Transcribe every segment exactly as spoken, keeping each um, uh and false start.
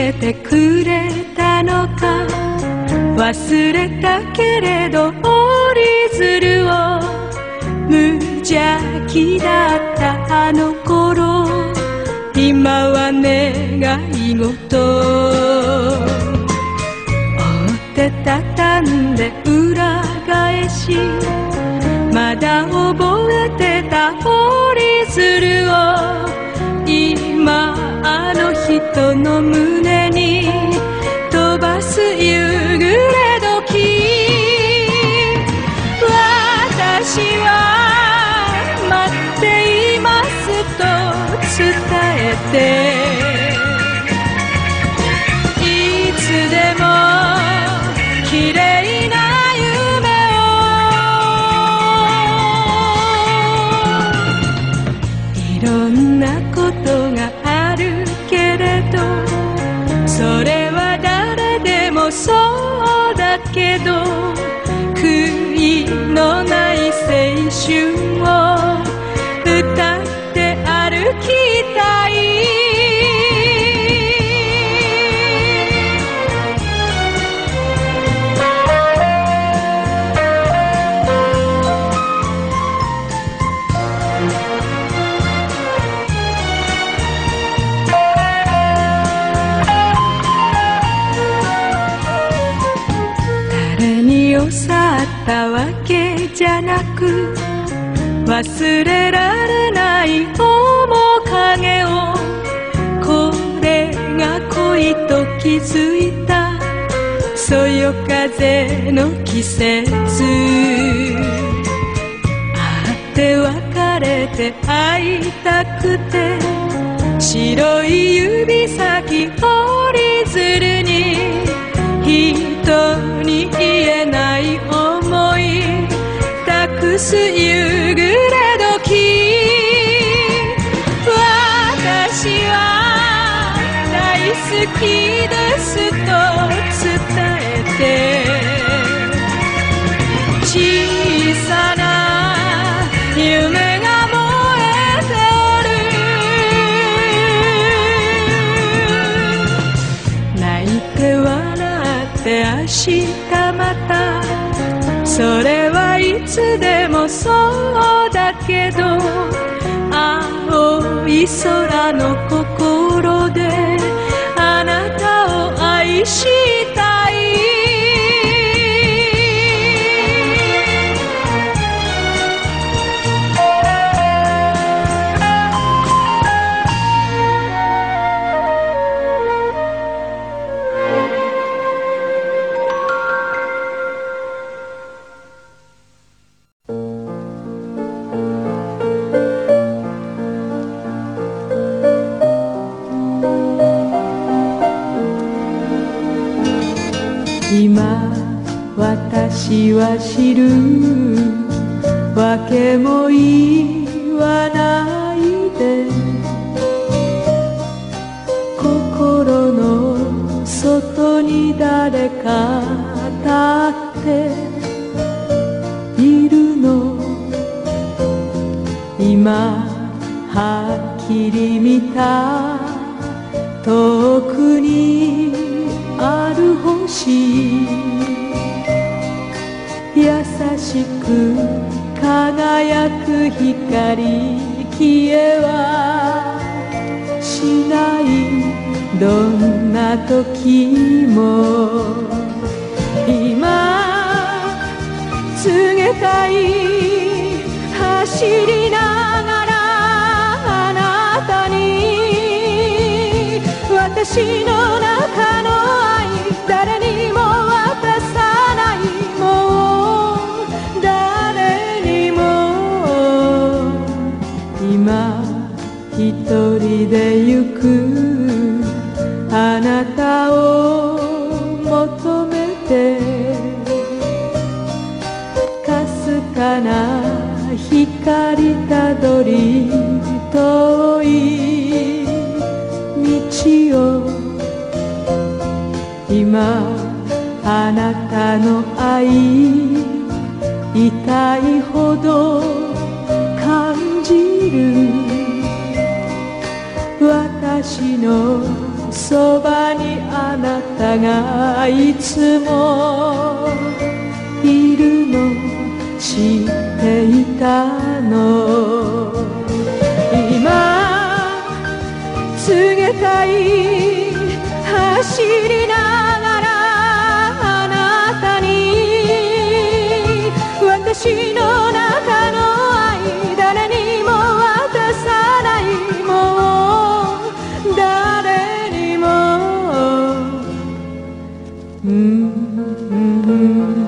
けてくれたのか、忘れたけれど折り鶴を無邪気だったあの頃、今は願い事追って畳んで裏返し、まだ覚えてた折り鶴を今あの人の胸に飛ばす夕暮れ時、私は待っていますと伝えて、いつでも綺麗な夢を、いろんなことがあるけれど、それは誰でもそうだけど、悔いのない青春を歌って歩きたい。誰にを去ったわけじゃなく、忘れられない面影を、これが恋と気づいたそよ風の季節、会って別れて会いたくて、白い指先折り鶴に人に言えない想い託す夕暮れ時、私は大好きですと伝えて、小さな夢が燃えておる、泣いて笑って明日また、それはいつでもそうだけど、青い空の心であなたを愛したい。今私は知るわけも言わないで、心の外に誰か立っているの、今はっきり見た遠くにある星、優しく輝く光、消えはしない、どんな時も。今告げたい、走りながらあなたに、私の中の誰にも渡さない、もう誰にも。今一人で行くあなたを求めて、かすかな光たどり遠い道を、今あなたの愛痛いほど感じる、私のそばにいつもいるの知っていたの。今告げたい走りながらあなたに私の中の愛誰にも渡さないもう誰にもうんうん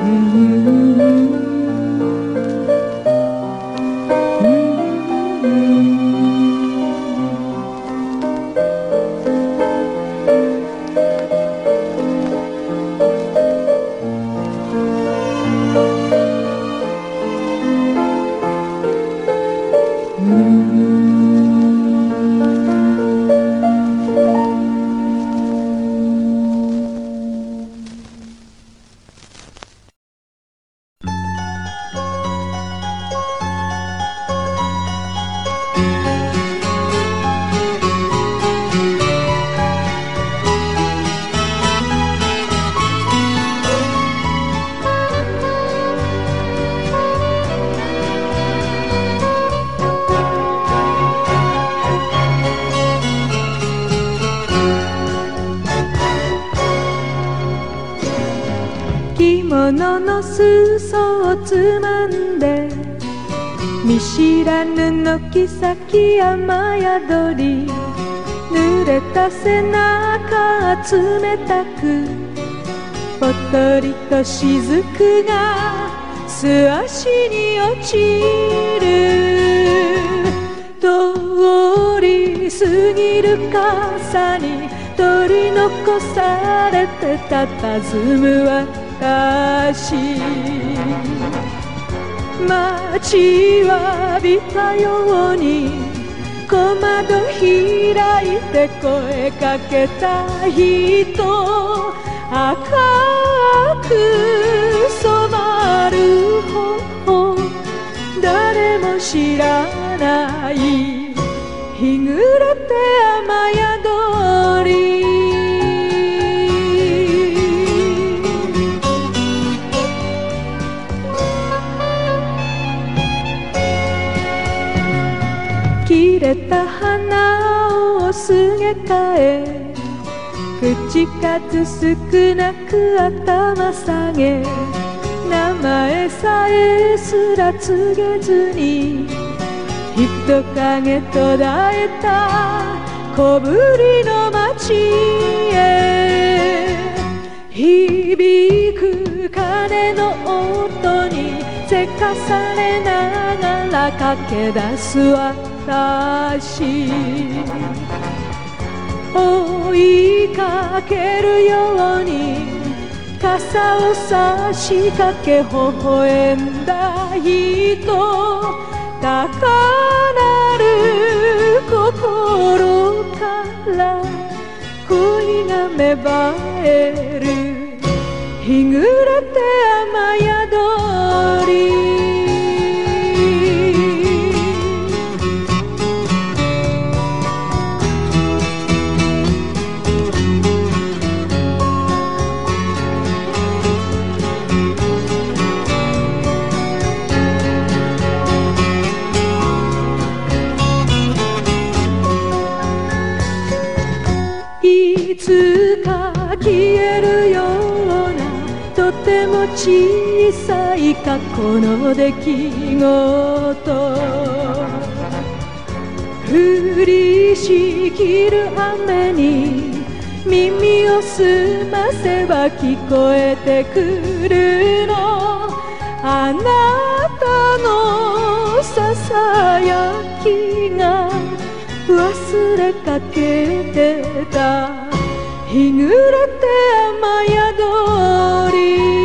着物の裾をつまんで見知らぬ軒先雨宿り濡れた背中冷たくぽとりと雫が素足に落ちる通り過ぎる傘に取り残されて佇む私待ちわびたように小窓開いて声かけた人赤く染まる方誰も知らない日暮れて雨宿り切れた花をすげ替え口数少なく頭下げ名前さえすら告げずに人影途絶えた小ぶりの街へ響く鐘の音にせかされながら駆け出す私追いかけるように傘を差しかけ微笑んだ人高鳴る心から恋が芽生える日暮れて雨宿りいつか消えるようなとても小さい過去の出来事降りしきる雨に耳を澄ませば聞こえてくるのあなたのささやきが忘れかけてた日暮れて雨宿り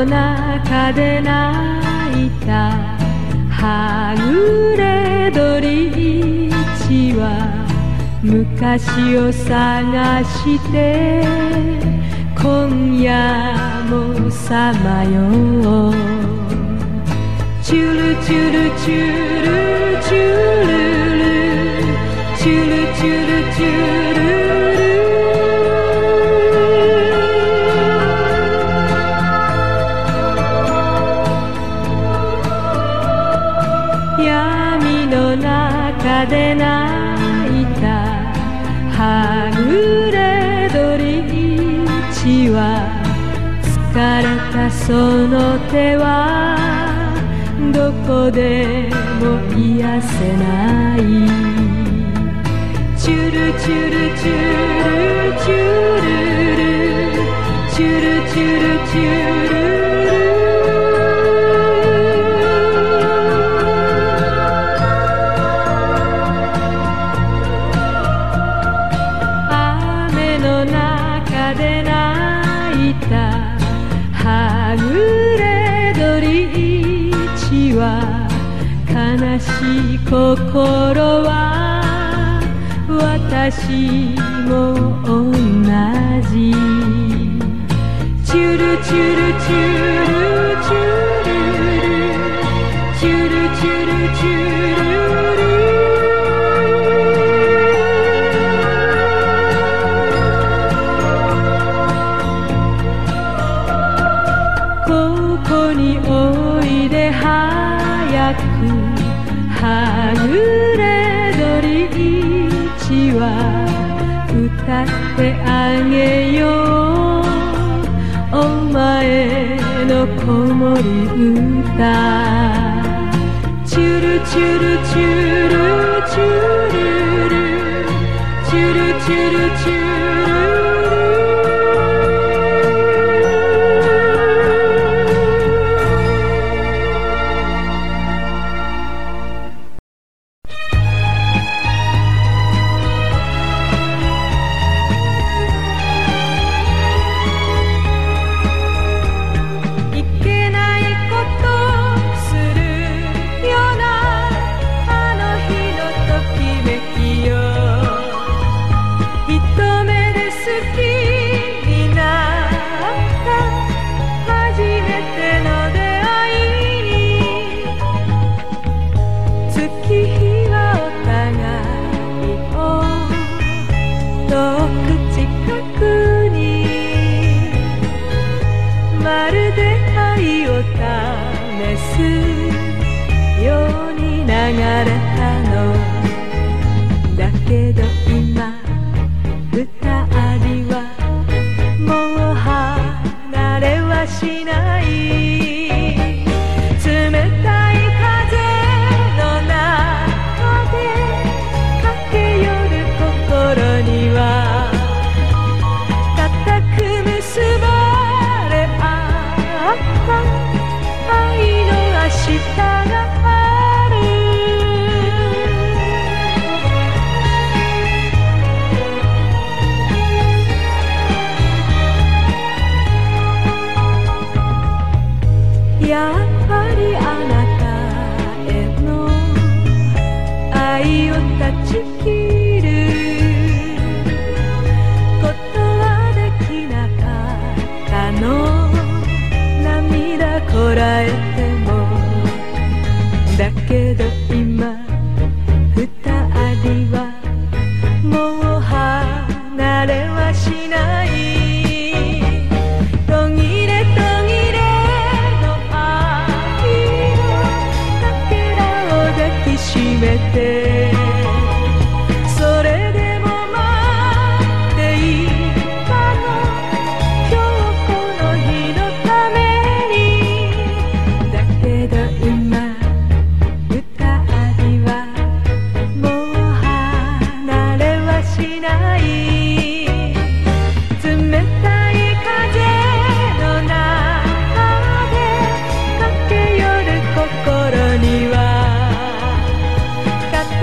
の中で泣いたはぐれ鳥一羽昔を探して今夜もさまようチュルチュルチュルチュルルチュルチュルチュル闇の中で泣いたはぐれ鳥一羽疲れたその手はどこでも癒せないチュルチュルチュルチュルルチュルチュルチュルル雨の中で泣いたはぐれ鳥一羽悲しい心は私も同じチュルチュルチュルチュルルチュルチュルチュルここにおいで早くはぐれ鳥一羽歌ってあげようお前の子守歌チュルチュルチュルチュルルチュルチュルチュルやっぱりあなたへの愛を断ち切ることはできなかったの涙こらえてもだけど今二人はもう離れはしないそれでも待っていたの今日この日のためにだけど今二人はもう離れはしない冷たい風の中で駆け寄る心には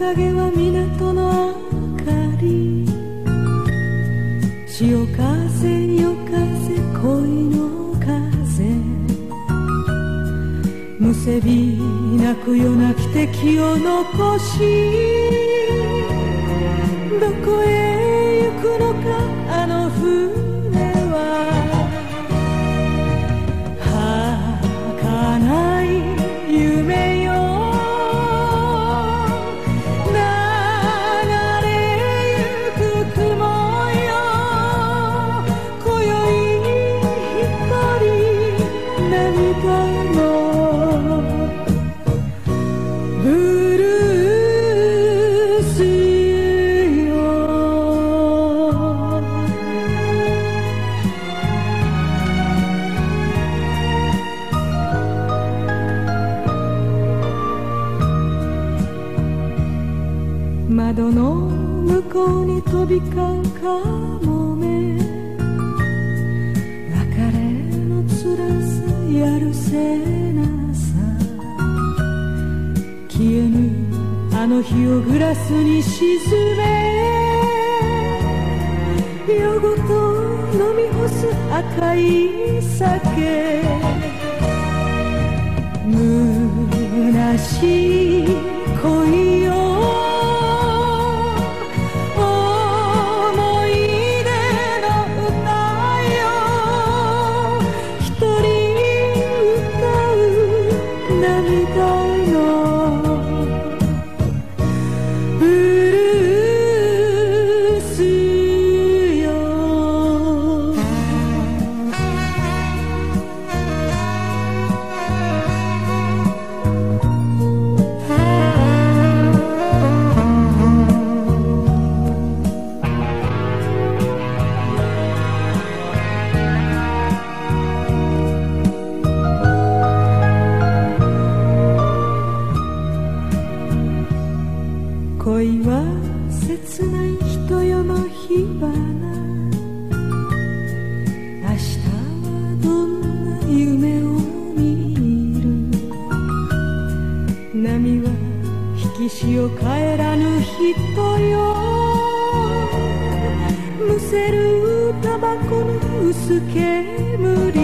影は港の明かり、潮風夜風恋の風、むせび泣くよなき敵を残し、どこへ行くのかあの船は。儚い夢よ流れゆく雲よ、今宵一人涙のブルースよ。窓の向こうに飛び交うカモメ、別れの辛さやるせなさ、消えぬあの日をグラスに沈め、夜ごと飲み干す赤い酒、虚しい恋よ思い出の歌よ、一人歌う涙のブルースよ。恋は切ない人よの火花、明日はどんな夢を見る、波は引き潮帰らぬ人よ、むせるタバコの薄煙